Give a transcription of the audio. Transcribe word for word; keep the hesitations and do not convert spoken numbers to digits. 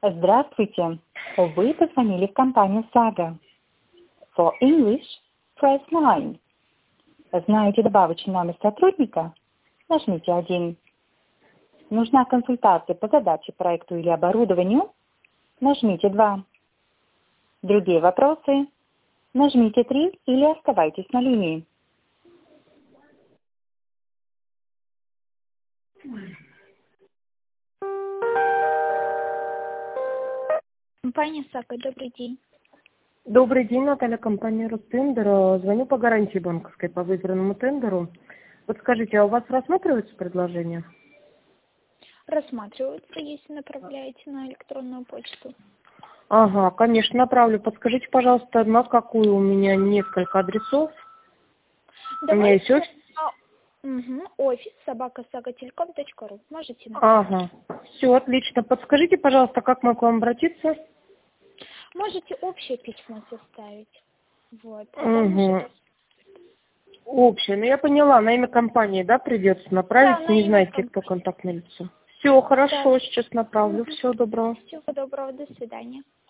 Здравствуйте. Вы позвонили в компанию Saga. For English, press nine. Знаете добавочный номер сотрудника? Нажмите один. Нужна консультация по задаче, проекту или оборудованию? Нажмите два. Другие вопросы? Нажмите три или оставайтесь на линии. Компания Сага, добрый день. Добрый день, Наталья, компания Ростендер. Звоню по гарантии банковской по выигранному тендеру. Вот скажите, а у вас рассматривается предложение? Рассматриваются, если направляете на электронную почту. Ага, конечно, направлю. Подскажите, пожалуйста, на какую у меня несколько адресов? Давайте. У меня есть офис. Угу. Офис собака сага телеком точка ру. Можете написать. Ага, все, отлично. Подскажите, пожалуйста, как мы к вам обратиться? Можете общее письмо составить. Вот. Угу. Общее, ну я поняла, на имя компании, да, придется направить, Да, не имя знаете, компании. кто контактное лицо. Все, хорошо, Да. сейчас направлю. Угу. Всего доброго. Всего доброго, до свидания.